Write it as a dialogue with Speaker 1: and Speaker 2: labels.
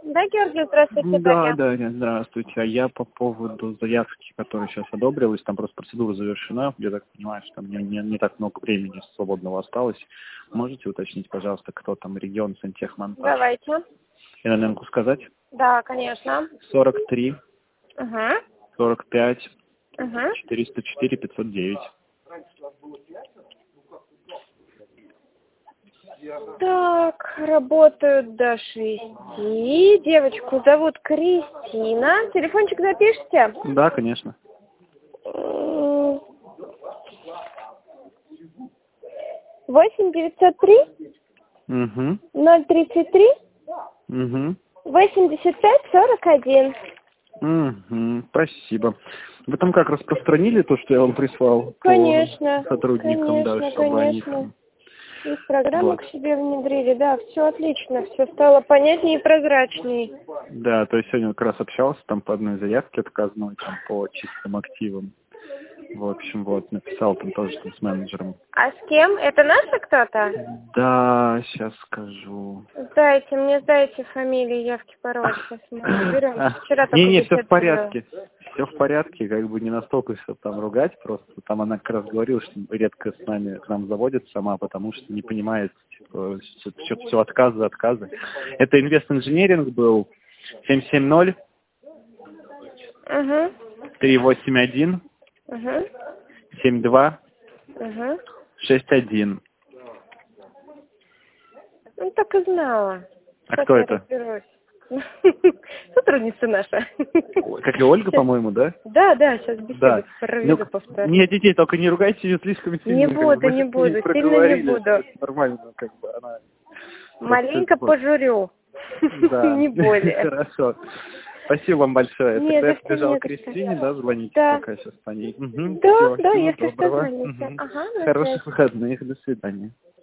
Speaker 1: Да, Георгий, здравствуйте,
Speaker 2: Да, да, нет, здравствуйте. А я по поводу заявки, которая сейчас одобрилась, там просто процедура завершена. Я так понимаю, что там не так много времени свободного осталось. Можете уточнить, пожалуйста, кто там регион сантехмонтаж?
Speaker 1: Давайте.
Speaker 2: ННН-ку сказать?
Speaker 1: Да, конечно.
Speaker 2: 43,
Speaker 1: Угу.
Speaker 2: 45,
Speaker 1: Угу.
Speaker 2: 404, 509.
Speaker 1: Так, работают до 6. Девочку зовут Кристина. Телефончик запишите?
Speaker 2: Да, конечно.
Speaker 1: 8-903
Speaker 2: Угу.
Speaker 1: 033
Speaker 2: Угу.
Speaker 1: 85-41.
Speaker 2: Угу. Спасибо. Вы там как, распространили то, что я вам прислал?
Speaker 1: Конечно.
Speaker 2: По сотрудникам, да,
Speaker 1: Конечно,
Speaker 2: чтобы они
Speaker 1: конечно.
Speaker 2: там...
Speaker 1: И в программу
Speaker 2: Вот.
Speaker 1: к себе внедрили, да, все отлично, все стало понятнее и прозрачней.
Speaker 2: Да, то есть сегодня как раз общался там по одной заявке отказной, там по чистым активам. В общем, вот, написал там тоже там с менеджером.
Speaker 1: А с кем? Это наши кто-то?
Speaker 2: Да, сейчас скажу.
Speaker 1: Сдайте фамилии, явки, пароль, сейчас мы разберемся. Вчера только
Speaker 2: Не, все в
Speaker 1: беседу
Speaker 2: порядке. Все в порядке, как бы не настолько все там ругать, просто там она как раз говорила, что редко к нам заводит сама, потому что не понимает, типа, все отказы. Это инвест-инженеринг был 770
Speaker 1: Угу.
Speaker 2: 381
Speaker 1: Угу.
Speaker 2: 72
Speaker 1: Угу.
Speaker 2: 61.
Speaker 1: Ну, так и знала.
Speaker 2: А
Speaker 1: Сейчас
Speaker 2: кто
Speaker 1: я
Speaker 2: это?
Speaker 1: разберусь. Сотрудница наша.
Speaker 2: Как и Ольга, по-моему, да?
Speaker 1: Да, сейчас беседу
Speaker 2: Да.
Speaker 1: проведу, повторю.
Speaker 2: Нет, детей, только не ругайте ее слишком сильно.
Speaker 1: Не
Speaker 2: как бы.
Speaker 1: буду,
Speaker 2: Мы
Speaker 1: не
Speaker 2: с ней
Speaker 1: буду, сильно не
Speaker 2: проговорили,
Speaker 1: буду.
Speaker 2: что нормально, как бы она...
Speaker 1: Маленько
Speaker 2: просто-
Speaker 1: пожурю.
Speaker 2: Да.
Speaker 1: Не более.
Speaker 2: Хорошо. Спасибо вам большое.
Speaker 1: Не
Speaker 2: Тогда я
Speaker 1: за что,
Speaker 2: побежал
Speaker 1: не
Speaker 2: к
Speaker 1: за что.
Speaker 2: Кристине, да, звоните
Speaker 1: Да.
Speaker 2: пока сейчас по ней. Угу.
Speaker 1: Да,
Speaker 2: Всего
Speaker 1: если что,
Speaker 2: доброго.
Speaker 1: звоните. Ага, на
Speaker 2: Хороших
Speaker 1: связи.
Speaker 2: выходных. До свидания.